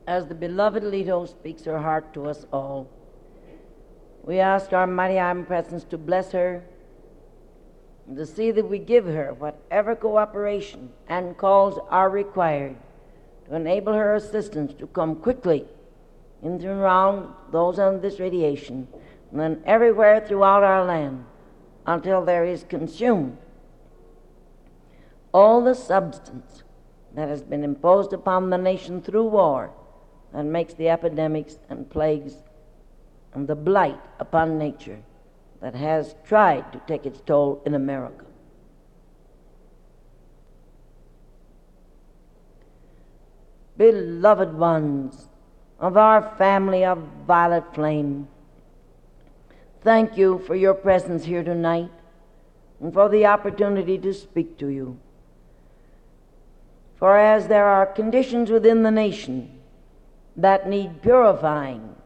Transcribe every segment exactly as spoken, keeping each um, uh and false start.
as the beloved Leto speaks her heart to us all, we ask our mighty omnipresence to bless her and to see that we give her whatever cooperation and calls are required to enable her assistance to come quickly into and around those under this radiation, and then everywhere throughout our land, until there is consumed all the substance that has been imposed upon the nation through war that makes the epidemics and plagues and the blight upon nature that has tried to take its toll in America. Beloved ones of our family of violet flame, thank you for your presence here tonight and for the opportunity to speak to you. For as there are conditions within the nation that need purifying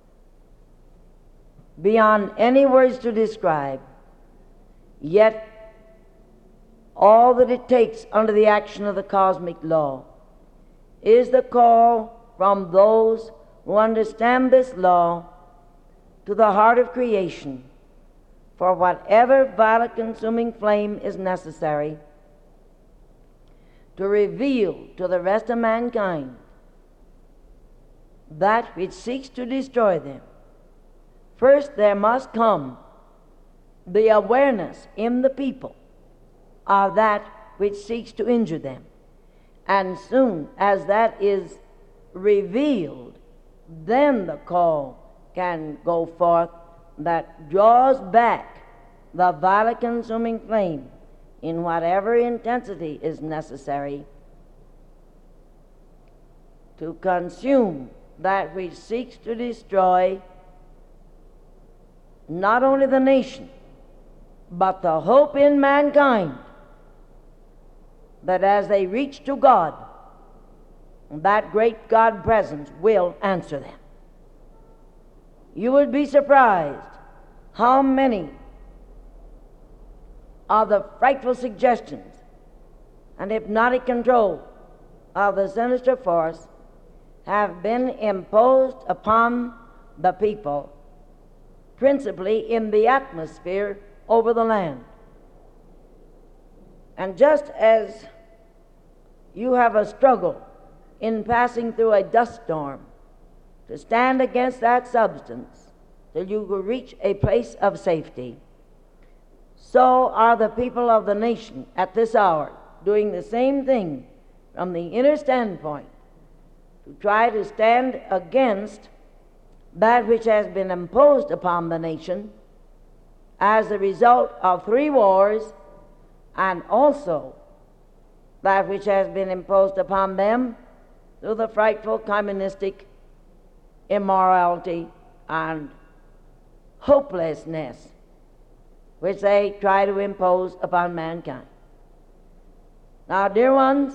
beyond any words to describe, yet all that it takes under the action of the cosmic law is the call from those who understand this law to the heart of creation for whatever violet consuming flame is necessary to reveal to the rest of mankind that which seeks to destroy them. First, there must come the awareness in the people of that which seeks to injure them. And soon as that is revealed, then the call can go forth that draws back the violet consuming flame in whatever intensity is necessary to consume that which seeks to destroy not only the nation, but the hope in mankind that as they reach to God, that great God presence will answer them. You would be surprised how many of the frightful suggestions and hypnotic control of the sinister force have been imposed upon the people, principally in the atmosphere over the land. And just as you have a struggle in passing through a dust storm to stand against that substance till you will reach a place of safety, so are the people of the nation at this hour doing the same thing from the inner standpoint to try to stand against that which has been imposed upon the nation as a result of three wars, and also that which has been imposed upon them through the frightful communistic immorality and hopelessness which they try to impose upon mankind. Now, dear ones,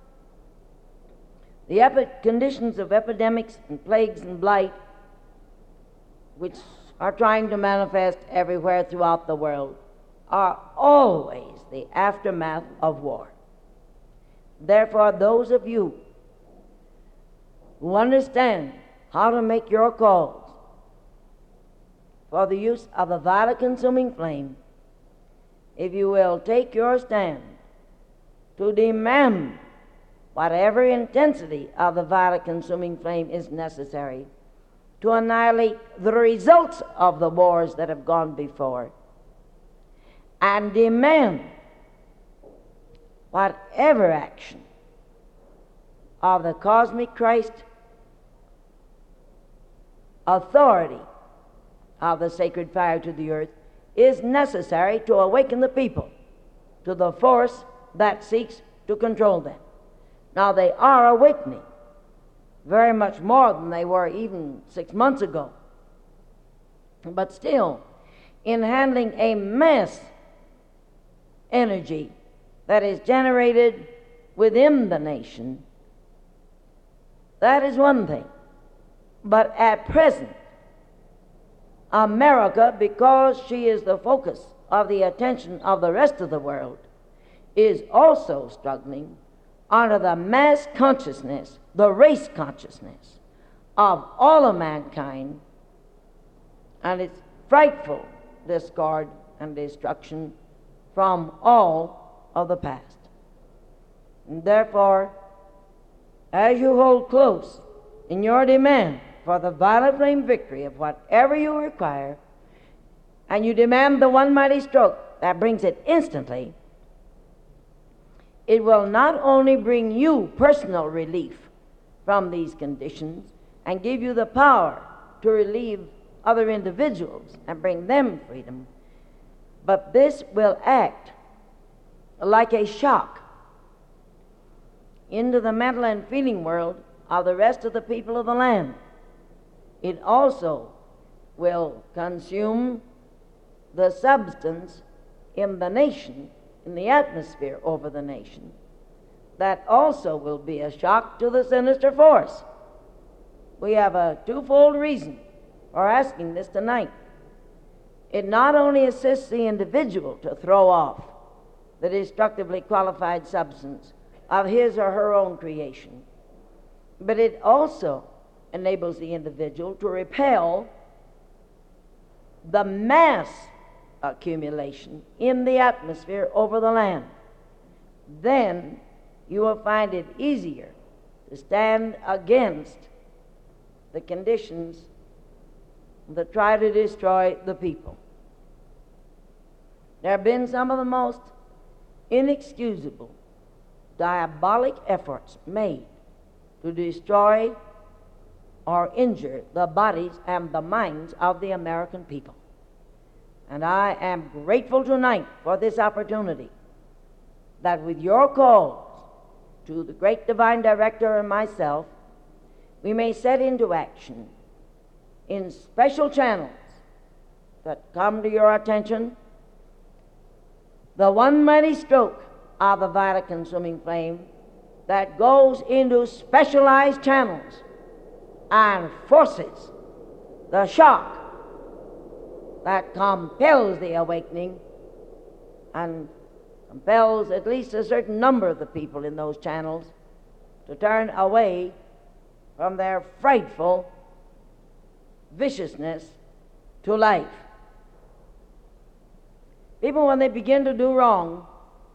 the epi- conditions of epidemics and plagues and blight which are trying to manifest everywhere throughout the world are always the aftermath of war. Therefore, those of you who understand how to make your calls for the use of the violet consuming flame, if you will take your stand to demand whatever intensity of the violet consuming flame is necessary to annihilate the results of the wars that have gone before, and demand whatever action of the cosmic Christ authority of the sacred fire to the earth is necessary to awaken the people to the force that seeks to control them. Now, they are awakening very much more than they were even six months ago. But still, in handling a mass energy that is generated within the nation, that is one thing. But at present, America, because she is the focus of the attention of the rest of the world, is also struggling under the mass consciousness, the race consciousness of all of mankind, and its frightful discord and destruction from all of the past. And therefore, as you hold close in your demand for the violet flame victory of whatever you require, and you demand the one mighty stroke that brings it instantly, it will not only bring you personal relief from these conditions and give you the power to relieve other individuals and bring them freedom, but this will act like a shock into the mental and feeling world of the rest of the people of the land. It also will consume the substance in the nation, in the atmosphere over the nation. That also will be a shock to the sinister force. We have a twofold reason for asking this tonight. It not only assists the individual to throw off the destructively qualified substance of his or her own creation, but it also enables the individual to repel the mass accumulation in the atmosphere over the land. Then you will find it easier to stand against the conditions that try to destroy the people. There have been some of the most inexcusable, diabolic efforts made to destroy or injure the bodies and the minds of the American people. And I am grateful tonight for this opportunity that with your calls to the great divine director and myself, we may set into action in special channels that come to your attention the one mighty stroke of the violet consuming flame that goes into specialized channels and forces the shock that compels the awakening and compels at least a certain number of the people in those channels to turn away from their frightful viciousness to life. People, when they begin to do wrong,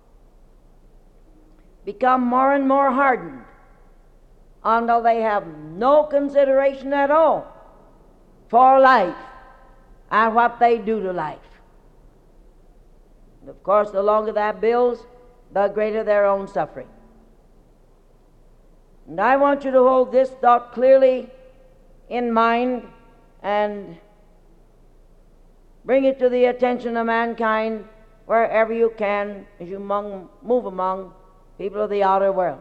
become more and more hardened until they have no consideration at all for life and what they do to life. And of course, the longer that builds, the greater their own suffering. And I want you to hold this thought clearly in mind and bring it to the attention of mankind wherever you can as you among, move among people of the outer world.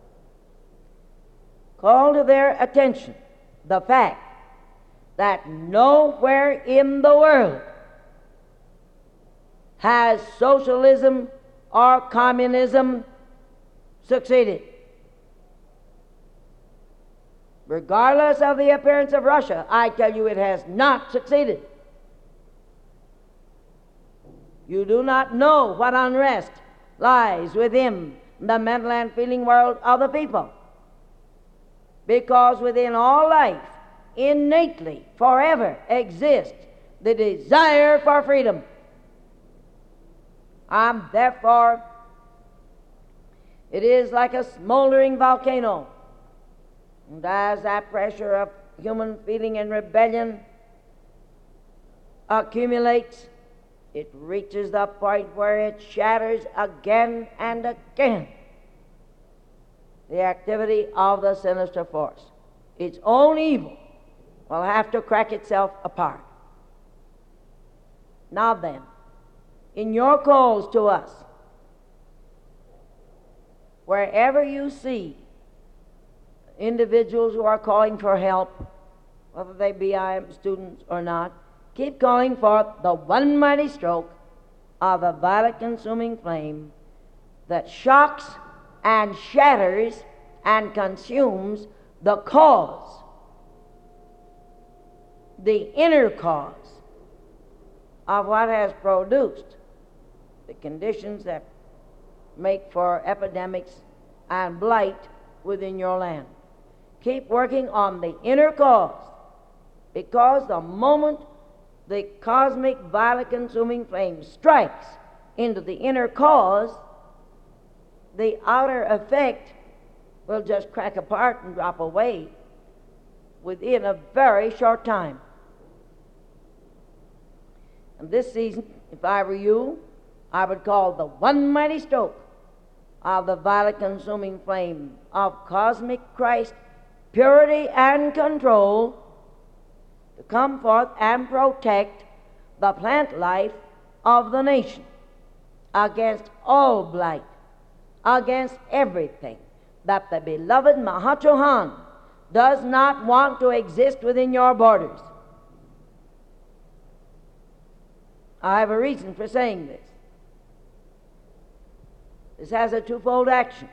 Call to their attention the fact that nowhere in the world has socialism or communism succeeded. Regardless of the appearance of Russia, I tell you it has not succeeded. You do not know what unrest lies within the mental and feeling world of the people, because within all life innately forever exists the desire for freedom. And therefore it is like a smoldering volcano, and as that pressure of human feeling and rebellion accumulates, it reaches the point where it shatters again and again the activity of the sinister force. Its own evil will have to crack itself apart. Now then, in your calls to us, wherever you see individuals who are calling for help, whether they be I M students or not, keep calling forth the one mighty stroke of the violet consuming flame that shocks and shatters and consumes the cause, the inner cause of what has produced the conditions that make for epidemics and blight within your land. Keep working on the inner cause, because the moment the cosmic violet consuming flame strikes into the inner cause, the outer effect will just crack apart and drop away within a very short time. And this season, if I were you, I would call the one mighty stroke of the violet consuming flame of cosmic Christ purity and control to come forth and protect the plant life of the nation against all blight, against everything that the beloved Mahachohan does not want to exist within your borders. I have a reason for saying this. This has a twofold action.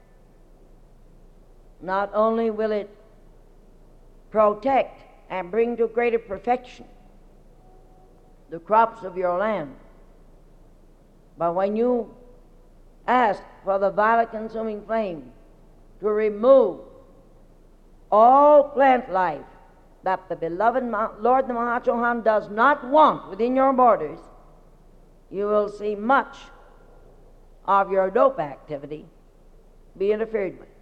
Not only will it protect and bring to greater perfection the crops of your land, but when you ask for the violet consuming flame to remove all plant life that the beloved Lord the Mahachohan does not want within your borders, you will see much of your dope activity be interfered with.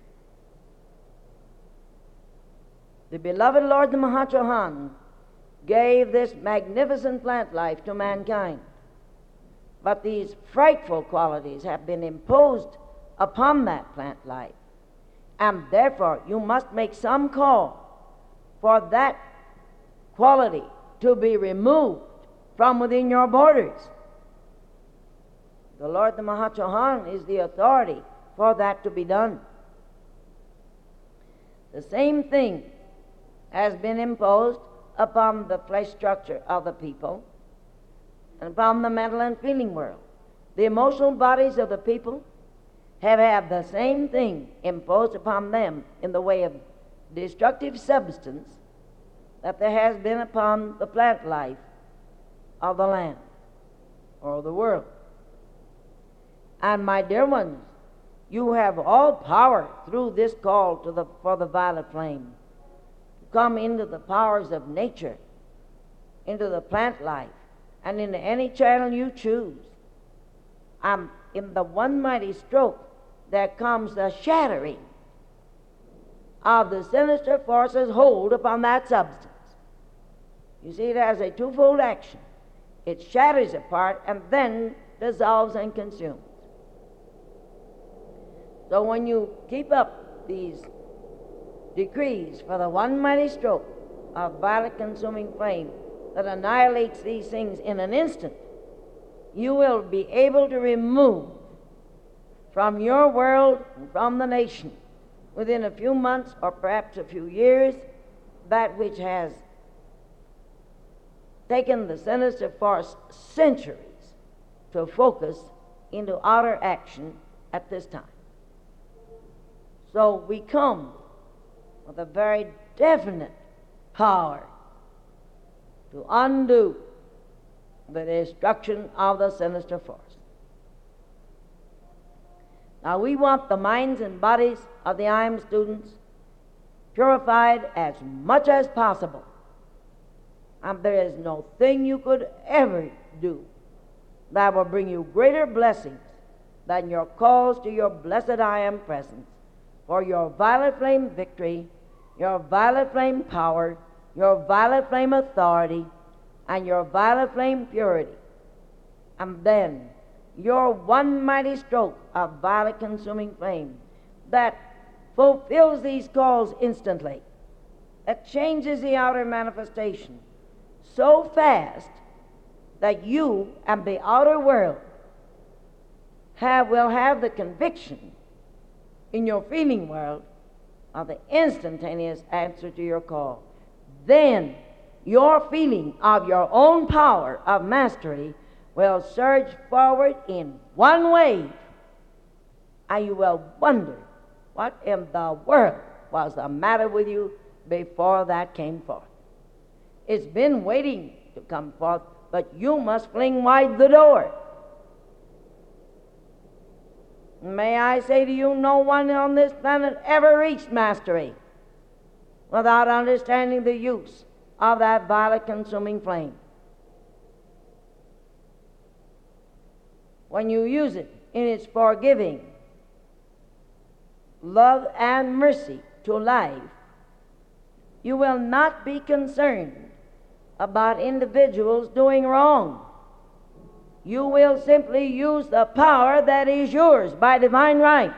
The beloved Lord the Mahachohan gave this magnificent plant life to mankind, but these frightful qualities have been imposed upon that plant life, and therefore you must make some call for that quality to be removed from within your borders. The Lord the Mahachohan is the authority for that to be done. The same thing has been imposed upon the flesh structure of the people and upon the mental and feeling world. The emotional bodies of the people have had the same thing imposed upon them in the way of destructive substance that there has been upon the plant life of the land or the world. And my dear ones, you have all power through this call to the, for the violet flame to come into the powers of nature, into the plant life, and into any channel you choose. And in the one mighty stroke there comes the shattering of the sinister forces hold upon that substance. You see, it has a twofold action. It shatters apart and then dissolves and consumes. So when you keep up these decrees for the one mighty stroke of violet consuming flame that annihilates these things in an instant, you will be able to remove from your world and from the nation within a few months or perhaps a few years that which has taken the sinister force centuries to focus into outer action at this time. So we come with a very definite power to undo the destruction of the sinister force. Now we want the minds and bodies of the I M students purified as much as possible. And there is no thing you could ever do that will bring you greater blessings than your calls to your blessed I Am presence, for your violet flame victory, your violet flame power, your violet flame authority, and your violet flame purity. And then your one mighty stroke of violet consuming flame that fulfills these calls instantly, that changes the outer manifestation so fast that you and the outer world have, will have the conviction in your feeling world of the instantaneous answer to your call. Then your feeling of your own power of mastery will surge forward in one wave, and you will wonder what in the world was the matter with you before that came forth. It's been waiting to come forth, but you must fling wide the door. May I say to you, no one on this planet ever reached mastery without understanding the use of that violet consuming flame. When you use it in its forgiving love and mercy to life, you will not be concerned about individuals doing wrong. You will simply use the power that is yours by divine right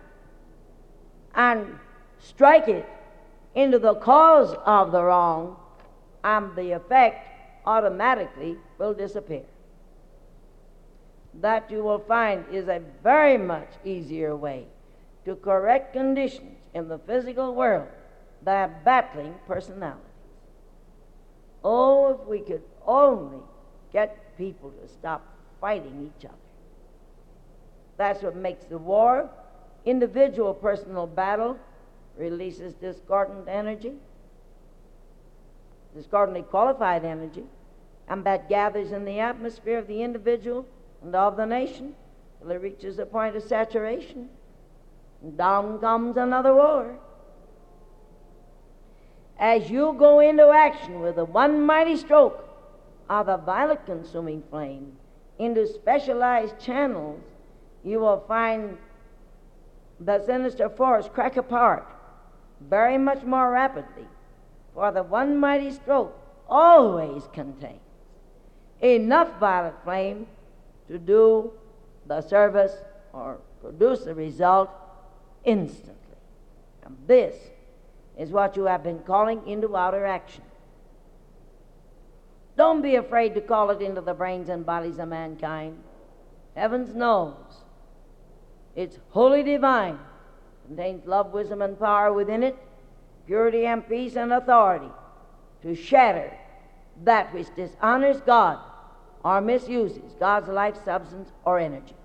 and strike it into the cause of the wrong, and the effect automatically will disappear. That, you will find, is a very much easier way to correct conditions in the physical world than battling personalities. Oh, if we could only get people to stop fighting each other. That's what makes the war. Individual personal battle releases discordant energy, discordantly qualified energy, and that gathers in the atmosphere of the individual and of the nation till it reaches a point of saturation, and down comes another war. As you go into action with the one mighty stroke of the violet consuming flame into specialized channels, you will find the sinister force crack apart very much more rapidly, for the one mighty stroke always contains enough violet flame to do the service or produce the result instantly. And this is what you have been calling into outer action. Don't be afraid to call it into the brains and bodies of mankind. Heavens knows it's wholly divine, contains love, wisdom, and power within it, purity and peace and authority to shatter that which dishonors God or misuses God's life, substance, or energy.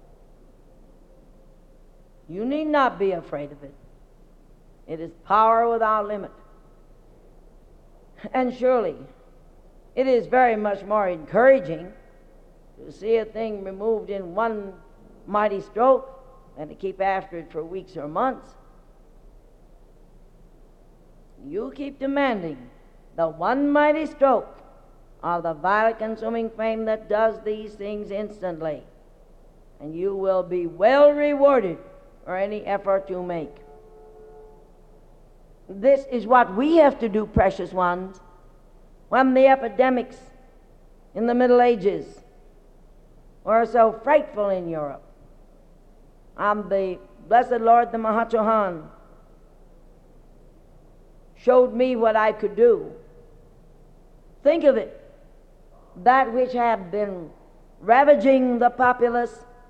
You need not be afraid of it. It is power without limit. And surely it is very much more encouraging to see a thing removed in one mighty stroke than to keep after it for weeks or months. You keep demanding the one mighty stroke of the violet consuming flame that does these things instantly, and you will be well rewarded for any effort you make. This is what we have to do, precious ones. When the epidemics in the Middle Ages were so frightful in Europe, and the blessed Lord the Mahachohan showed me what I could do. Think of it. That which had been ravaging the populace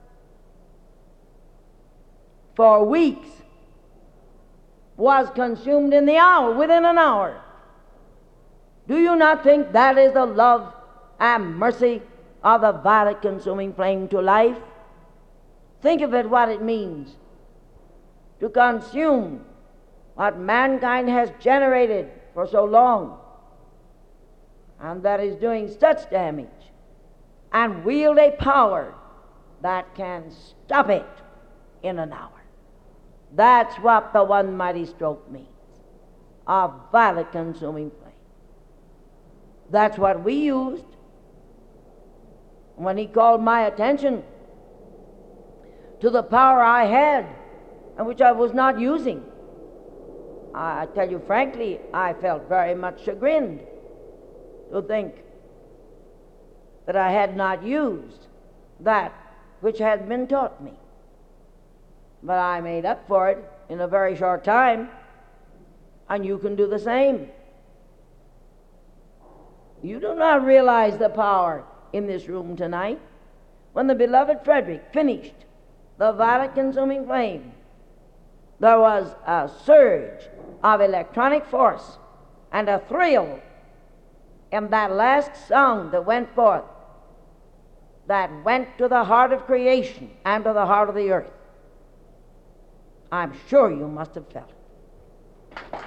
for weeks was consumed in the hour, within an hour. Do you not think that is the love and mercy of the violet consuming flame to life? Think of it, what it means to consume what mankind has generated for so long, and that is doing such damage, and wield a power that can stop it in an hour. That's what the one mighty stroke means, a violet consuming flame. That's what we used when he called my attention to the power I had and which I was not using. I tell you frankly, I felt very much chagrined to think that I had not used that which had been taught me. But I made up for it in a very short time, and you can do the same. You do not realize the power in this room tonight. When the beloved Frederick finished the violet consuming flame, there was a surge of electronic force and a thrill in that last song that went forth, that went to the heart of creation and to the heart of the earth. I'm sure you must have felt it.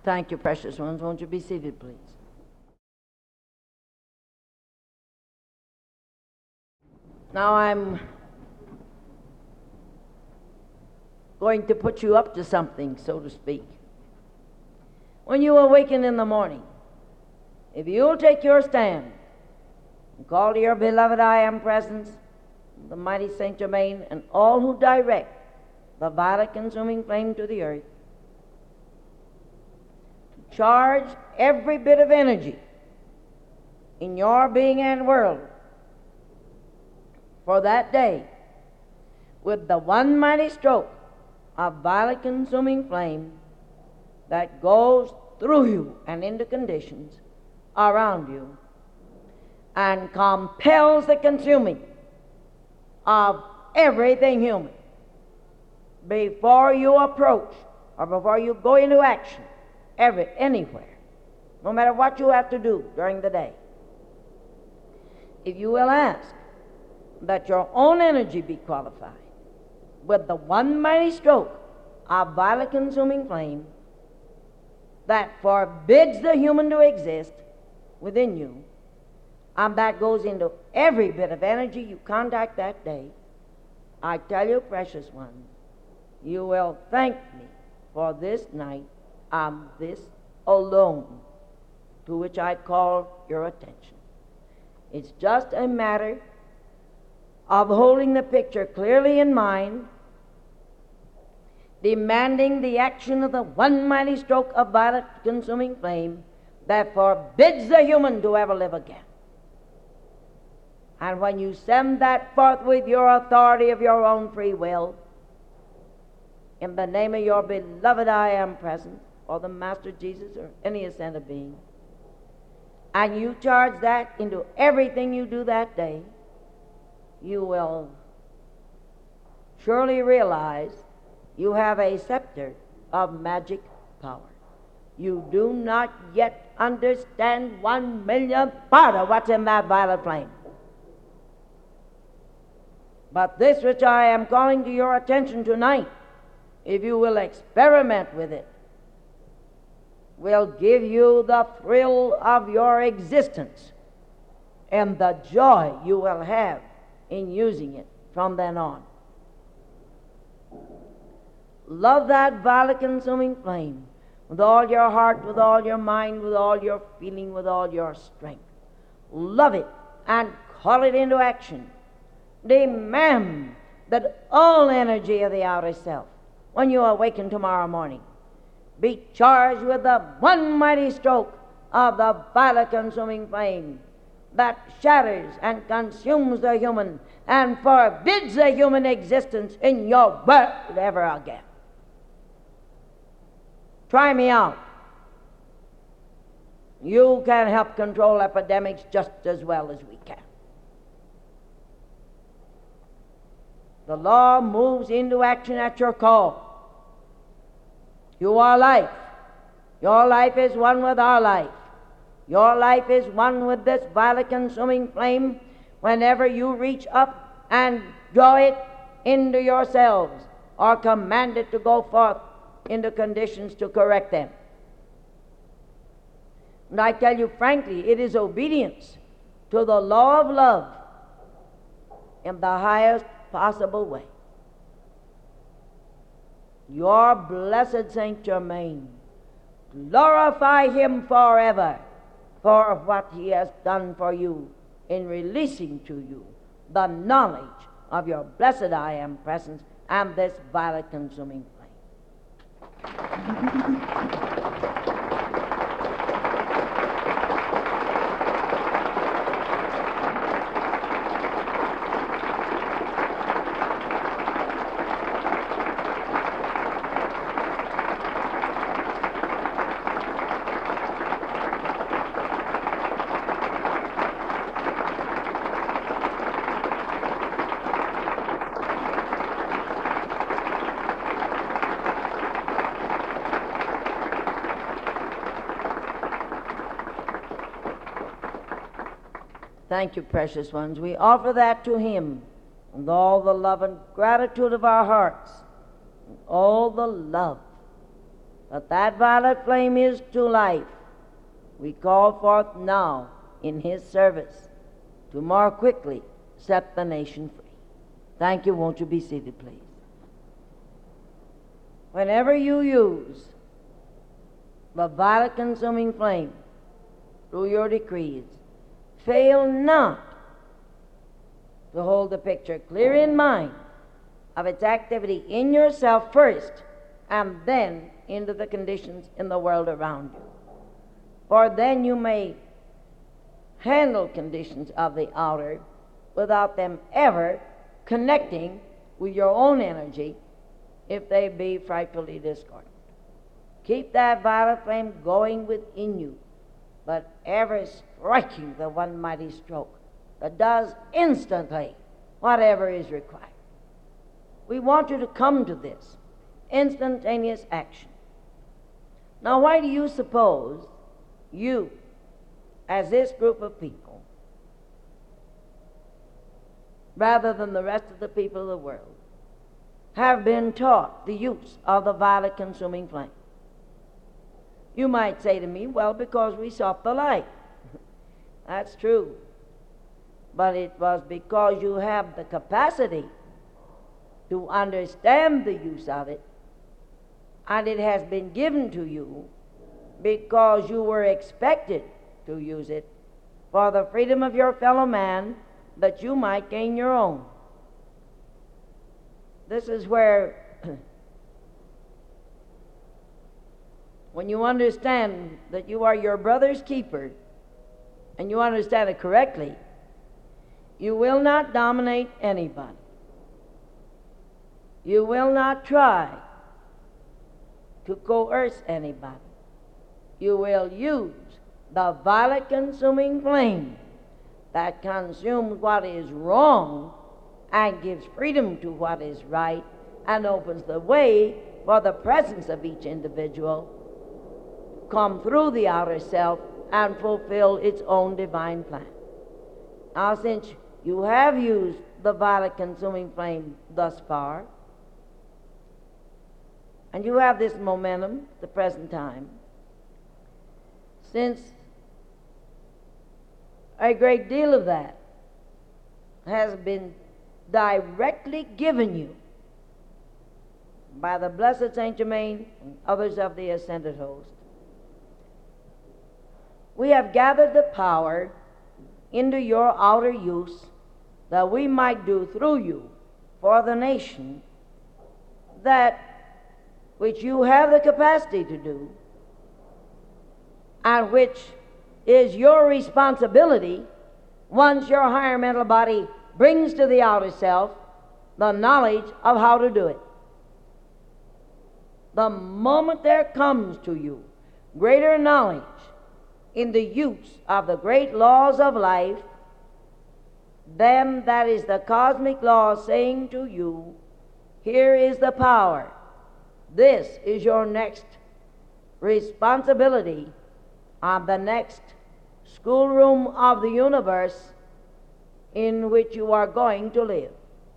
Thank you, precious ones. Won't you be seated, please? Now I'm going to put you up to something, so to speak. When you awaken in the morning, if you'll take your stand and call to your beloved I Am Presence, the mighty Saint Germain, and all who direct the violet-consuming flame to the earth, to charge every bit of energy in your being and world for that day with the one mighty stroke of violet-consuming flame that goes through you and into conditions around you and compels the consuming of everything human before you approach or before you go into action every, anywhere, no matter what you have to do during the day. If you will ask that your own energy be qualified with the one mighty stroke of violet-consuming flame that forbids the human to exist within you, and that goes into every bit of energy you contact that day, I tell you, precious one, you will thank me for this night and this alone to which I call your attention. It's just a matter of holding the picture clearly in mind, demanding the action of the one mighty stroke of violet-consuming flame that forbids the human to ever live again. And when you send that forth with your authority of your own free will, in the name of your beloved I Am Present, or the Master Jesus, or any ascended being, and you charge that into everything you do that day, you will surely realize you have a scepter of magic power. You do not yet understand one millionth part of what's in that violet flame. But this which I am calling to your attention tonight, if you will experiment with it, will give you the thrill of your existence and the joy you will have in using it from then on. Love that violet-consuming flame with all your heart, with all your mind, with all your feeling, with all your strength. Love it and call it into action. Demand that all energy of the outer self, when you awaken tomorrow morning, be charged with the one mighty stroke of the violet-consuming flame that shatters and consumes the human and forbids the human existence in your world ever again. Try me out. You can help control epidemics just as well as we can. The law moves into action at your call. You are life. Your life is one with our life. Your life is one with this violet-consuming flame whenever you reach up and draw it into yourselves or command it to go forth into conditions to correct them. And I tell you frankly, it is obedience to the law of love in the highest possible way. Your blessed Saint Germain, glorify him forever for what he has done for you in releasing to you the knowledge of your blessed I Am Presence and this violet-consuming flame. Thank you, precious ones. We offer that to him with all the love and gratitude of our hearts, and all the love But that violet flame is to life. We call forth now in His service to more quickly set the nation free. Thank you. Won't you be seated, please? Whenever you use the violet consuming flame through your decrees, fail not to hold the picture clear in mind of its activity in yourself first, and then into the conditions in the world around you. For then you may handle conditions of the outer without them ever connecting with your own energy if they be frightfully discordant. Keep that violet flame going within you, but ever striking the one mighty stroke that does instantly whatever is required. We want you to come to this instantaneous action. Now, why do you suppose you, as this group of people, rather than the rest of the people of the world, have been taught the use of the violet consuming flame? You might say to me, well, because we sought the light. That's true. But it was because you have the capacity to understand the use of it, and it has been given to you because you were expected to use it for the freedom of your fellow man, that you might gain your own. This is where, when you understand that you are your brother's keeper, and you understand it correctly, you will not dominate anybody. You will not try to coerce anybody. You will use the violet consuming flame that consumes what is wrong and gives freedom to what is right and opens the way for the presence of each individual to come through the outer self and fulfill its own divine plan. Now, since you have used the violet consuming flame thus far, and you have this momentum at the present time, since a great deal of that has been directly given you by the blessed Saint Germain and others of the ascended host, we have gathered the power into your outer use that we might do through you for the nation that which you have the capacity to do, and which is your responsibility once your higher mental body brings to the outer self the knowledge of how to do it. The moment there comes to you greater knowledge in the use of the great laws of life, then that is the cosmic law saying to you, here is the power. This is your next responsibility of the next schoolroom of the universe in which you are going to live.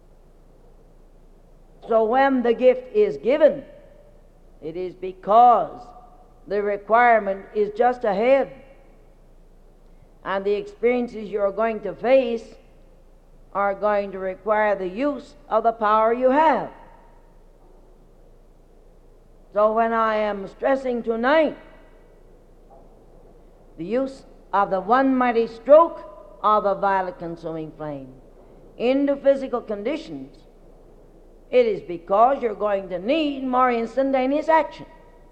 So when the gift is given, it is because the requirement is just ahead, and the experiences you are going to face are going to require the use of the power you have. So when I am stressing tonight the use of the one mighty stroke of the violet consuming flame into physical conditions, it is because you're going to need more instantaneous action.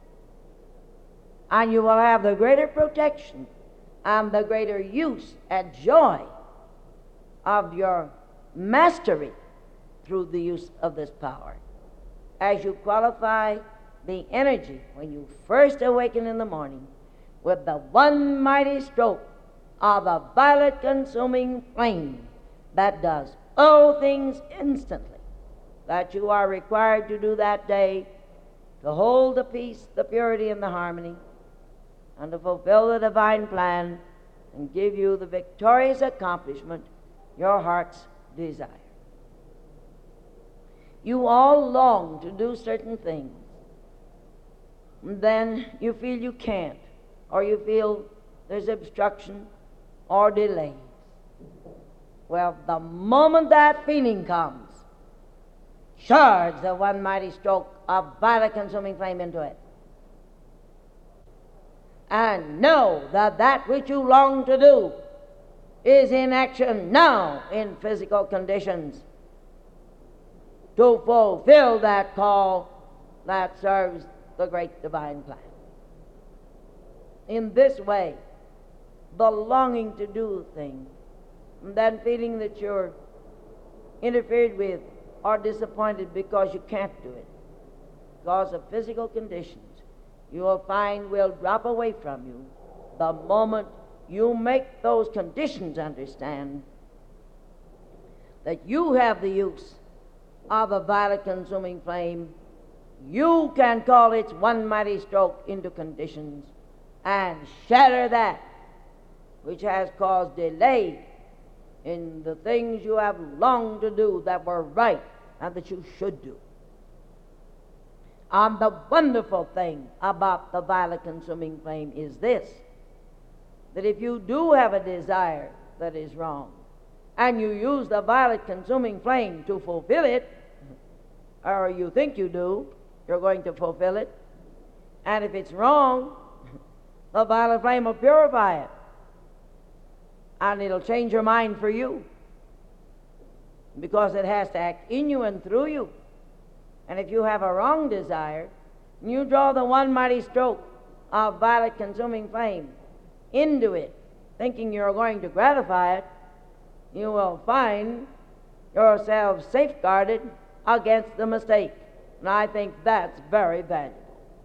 And you will have the greater protection and the greater use and joy of your mastery through the use of this power, as you qualify the energy when you first awaken in the morning with the one mighty stroke of a violet consuming flame that does all things instantly that you are required to do that day, to hold the peace, the purity, and the harmony, and to fulfill the divine plan and give you the victorious accomplishment your heart's desire. You all long to do certain things, then you feel you can't, or you feel there's obstruction or delays. Well, the moment that feeling comes, charge the one mighty stroke of vital consuming flame into it. And know that that which you long to do is in action now in physical conditions to fulfill that call that serves the great divine plan. In this way, the longing to do things, and then feeling that you're interfered with or disappointed because you can't do it, because of physical conditions, you will find will drop away from you the moment you make those conditions understand that you have the use of a violet consuming flame. You can call its one mighty stroke into conditions and shatter that which has caused delay in the things you have longed to do that were right and that you should do. And the wonderful thing about the violet consuming flame is this, that if you do have a desire that is wrong, and you use the violet consuming flame to fulfill it, or you think you do, you're going to fulfill it, and if it's wrong, the violet flame will purify it, and it'll change your mind for you, because it has to act in you and through you. And if you have a wrong desire, and you draw the one mighty stroke of violet consuming flame into it, thinking you're going to gratify it, you will find yourself safeguarded against the mistake. And I think that's very valuable.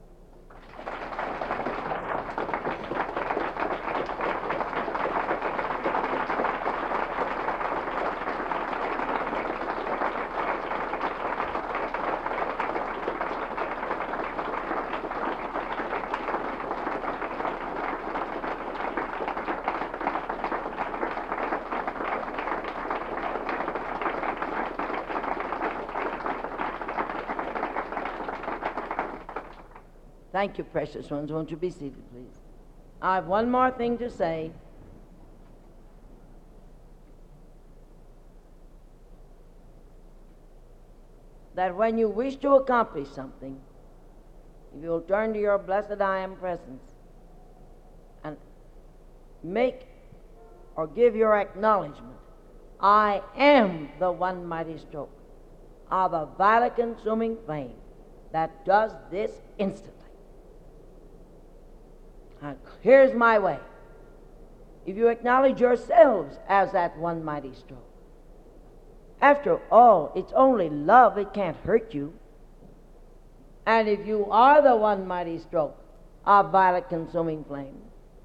Thank you, precious ones. Won't you be seated, please? I have one more thing to say. That when you wish to accomplish something, if you'll turn to your blessed I Am presence and make or give your acknowledgement, I am the one mighty stroke of a violet consuming flame that does this instantly. And here's my way. If you acknowledge yourselves as that one mighty stroke, after all, it's only love, it can't hurt you. And if you are the one mighty stroke of violet consuming flame,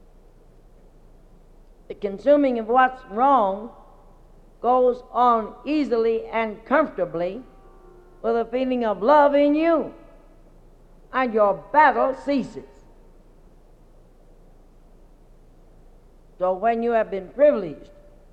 the consuming of what's wrong goes on easily and comfortably with a feeling of love in you, and your battle ceases. So when you have been privileged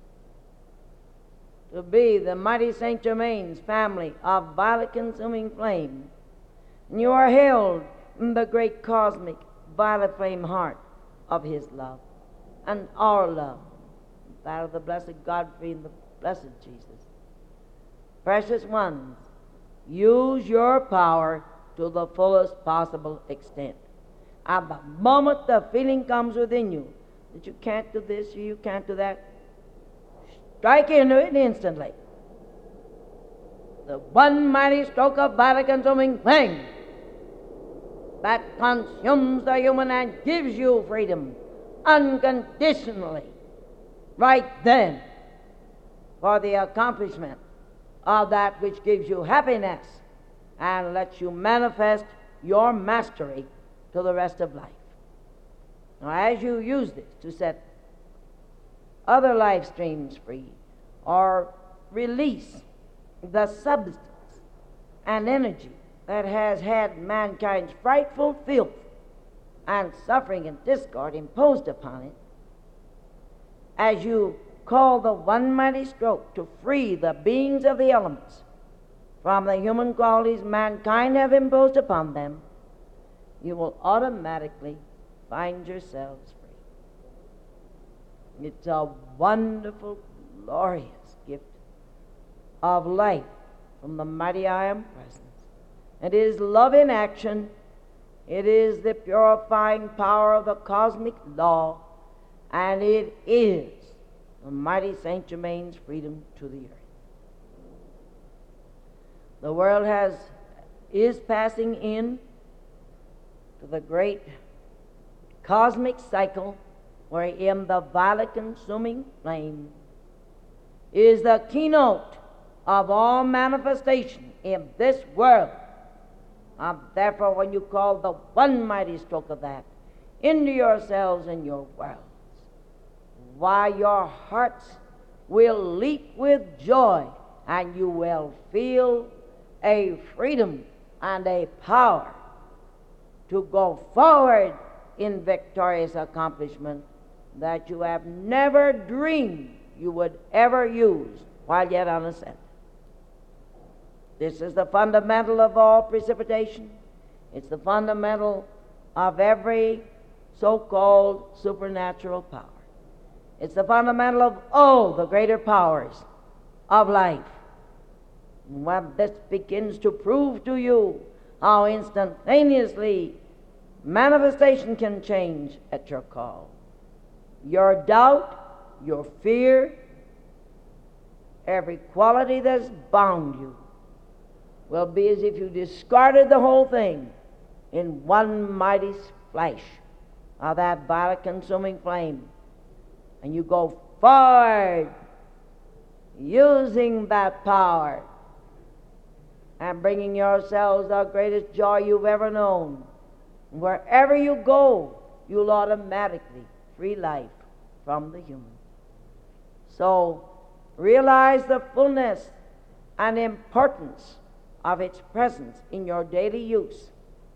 to be the mighty Saint Germain's family of violet consuming flame, and you are held in the great cosmic violet flame heart of his love and our love, that of the blessed Godfrey and the blessed Jesus. Precious ones, use your power to the fullest possible extent. At the moment the feeling comes within you that you can't do this or you can't do that, strike into it instantly. The one mighty stroke of violet consuming flame that consumes the human and gives you freedom unconditionally right then for the accomplishment of that which gives you happiness and lets you manifest your mastery to the rest of life. Now, as you use this to set other life streams free or release the substance and energy that has had mankind's frightful filth and suffering and discord imposed upon it, as you call the one mighty stroke to free the beings of the elements from the human qualities mankind have imposed upon them, you will automatically find yourselves free. It's a wonderful, glorious gift of life from the mighty I Am presence. It is love in action. It is the purifying power of the cosmic law, and it is the mighty Saint Germain's freedom to the earth. The world has is passing in to the great cosmic cycle wherein the violet consuming flame is the keynote of all manifestation in this world. And therefore, when you call the one mighty stroke of that into yourselves and your worlds, why, your hearts will leap with joy, and you will feel a freedom and a power to go forward in victorious accomplishment that you have never dreamed you would ever use while yet unascended. This is the fundamental of all precipitation. It's the fundamental of every so-called supernatural power. It's the fundamental of all the greater powers of life. When this begins to prove to you how instantaneously manifestation can change at your call, your doubt, your fear, every quality that's bound you will be as if you discarded the whole thing in one mighty flash of that violet consuming flame, and you go forward using that power and bringing yourselves the greatest joy you've ever known. Wherever you go, you'll automatically free life from the human. So realize the fullness and importance of its presence in your daily use,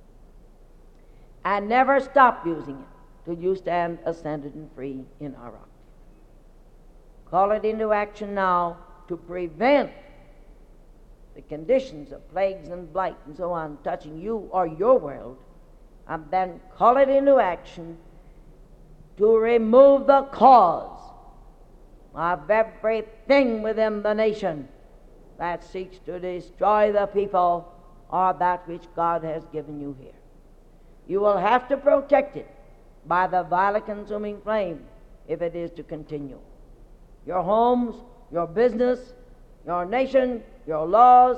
and never stop using it till you stand ascended and free in our octave. Call it into action now to prevent the conditions of plagues and blight and so on touching you or your world, and then call it into action to remove the cause of everything within the nation that seeks to destroy the people or that which God has given you here. You will have to protect it by the violet consuming flame if it is to continue. Your homes, your business, your nation, your laws,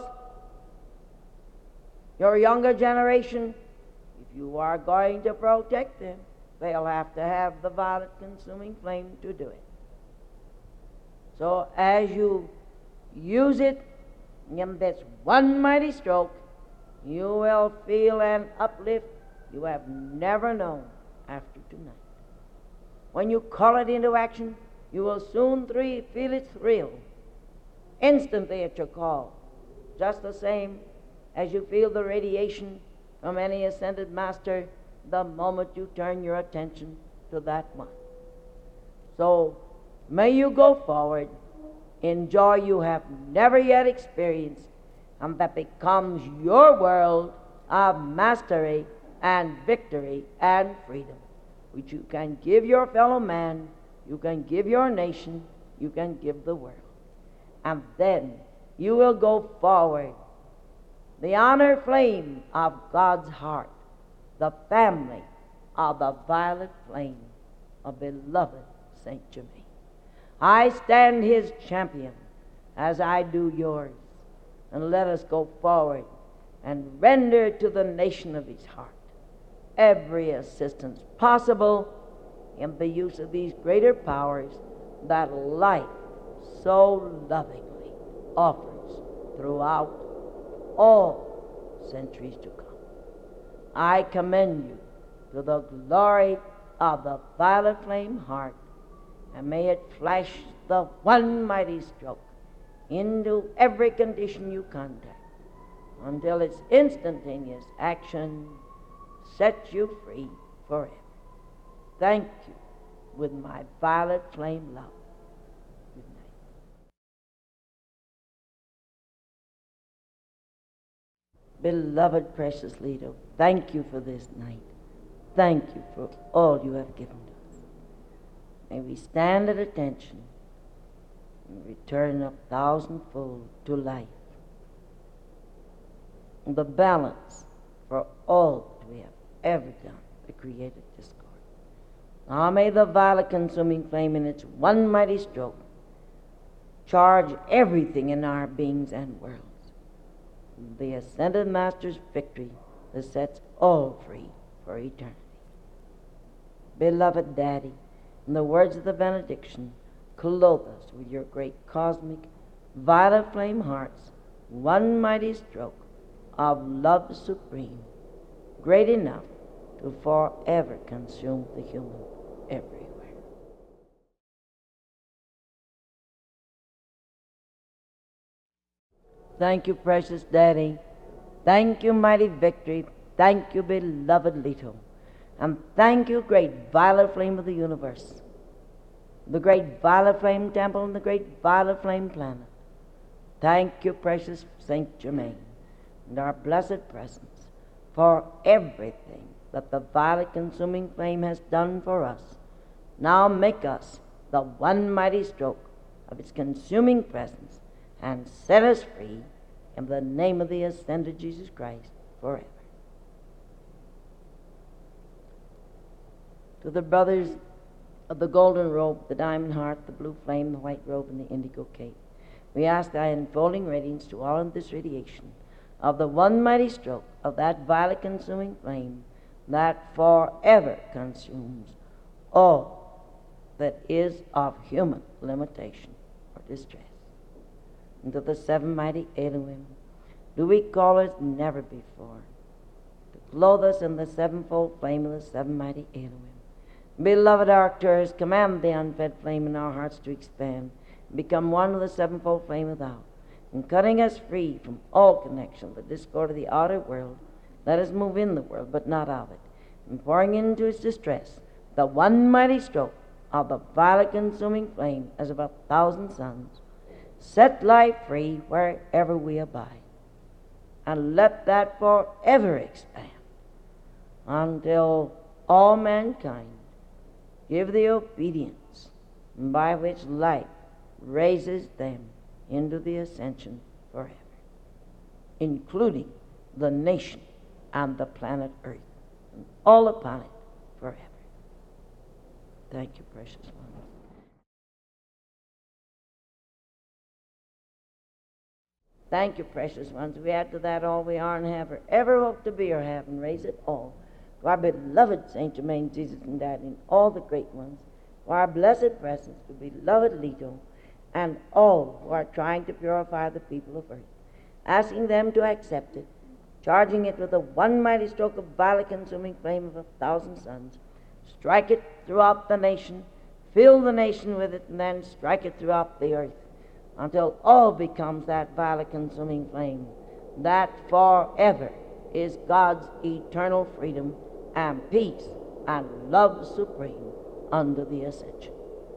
your younger generation, if you are going to protect them, they'll have to have the violet consuming flame to do it. So as you use it in this one mighty stroke, you will feel an uplift you have never known after tonight. When you call it into action, you will soon three feel its thrill instantly at your call, just the same as you feel the radiation from any ascended master the moment you turn your attention to that one. So may you go forward in joy you have never yet experienced, and that becomes your world of mastery and victory and freedom, which you can give your fellow man, you can give your nation, you can give the world. And then you will go forward, the honor flame of God's heart, the family of the violet flame of beloved Saint Germain. I stand his champion as I do yours, and let us go forward and render to the nation of his heart every assistance possible in the use of these greater powers that life so lovingly offers throughout all centuries to come. I commend you to the glory of the violet flame heart, and may it flash the one mighty stroke into every condition you contact until its instantaneous action sets you free forever. Thank you with my violet flame love. Good night. Beloved, precious Leto, thank you for this night. Thank you for all you have given us. May we stand at attention and return a thousandfold to life. The balance for all that we have ever done to create a discord. Now may the violet consuming flame in its one mighty stroke charge everything in our beings and worlds. The ascended Master's victory that sets all free for eternity. Beloved Daddy, in the words of the benediction, clothe us with your great cosmic violet flame hearts, one mighty stroke of love supreme, great enough to forever consume the human everywhere. Thank you, precious Daddy. Thank you, mighty victory. Thank you, beloved Leto. And thank you, great violet flame of the universe, the great violet flame temple and the great violet flame planet. Thank you, precious Saint Germain, and our blessed presence, for everything that the violet consuming flame has done for us. Now make us the one mighty stroke of its consuming presence and set us free in the name of the ascended Jesus Christ forever. To the brothers of the golden robe, the diamond heart, the blue flame, the white robe, and the indigo cape, we ask thy enfolding radiance to all in this radiation of the one mighty stroke of that violet consuming flame that forever consumes all that is of human limitation or distress. And to the seven mighty Elohim do we call as never before to clothe us in the sevenfold flame of the seven mighty Elohim. Beloved Arcturus, command the unfed flame in our hearts to expand and become one with the sevenfold flame without, and cutting us free from all connection with the discord of the outer world, let us move in the world, but not of it, and pouring into its distress the one mighty stroke of the violet consuming flame as of a thousand suns, set life free wherever we abide, and let that forever expand until all mankind give the obedience by which life raises them into the ascension forever, including the nation and the planet Earth, and all upon it forever. Thank you, precious one. Thank you, precious ones. We add to that all we are and have or ever hope to be or have, and raise it all to our beloved Saint Germain, Jesus and Daddy, and all the great ones, to our blessed presence, to beloved Leto, and all who are trying to purify the people of earth, asking them to accept it, charging it with the one mighty stroke of violet consuming flame of a thousand suns, strike it throughout the nation, fill the nation with it, and then strike it throughout the earth, until all becomes that violet consuming flame, that forever is God's eternal freedom and peace and love supreme under the ascension.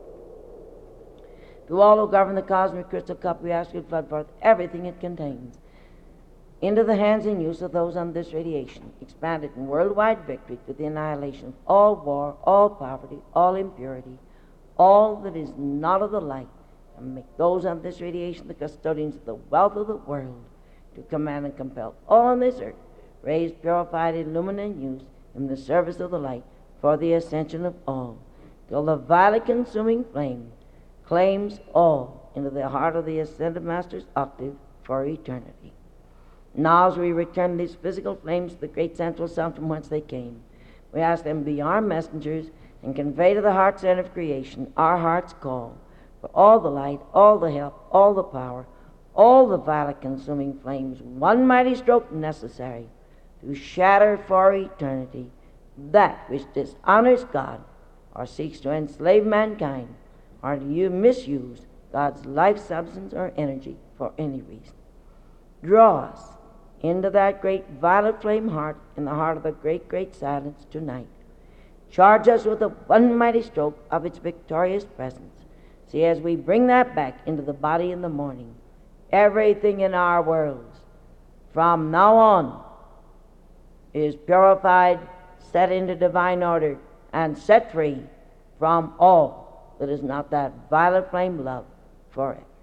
To all who govern the cosmic crystal cup, we ask you to flood forth everything it contains into the hands and use of those on this radiation, expand it in worldwide victory to the annihilation of all war, all poverty, all impurity, all that is not of the light, and make those on this radiation the custodians of the wealth of the world, to command and compel all on this earth, raised, purified, illumined, and used in the service of the light for the ascension of all, till the violet consuming flame claims all into the heart of the ascended Master's octave for eternity. Now as we return these physical flames to the great central sun from whence they came, we ask them to be our messengers and convey to the heart center of creation our heart's call for all the light, all the help, all the power, all the violet consuming flames, one mighty stroke necessary to shatter for eternity that which dishonors God or seeks to enslave mankind or to misuse God's life substance or energy for any reason. Draw us into that great violet flame heart in the heart of the great, great silence tonight. Charge us with the one mighty stroke of its victorious presence. See, as we bring that back into the body in the morning, everything in our worlds from now on is purified, set into divine order, and set free from all that is not that violet flame love forever.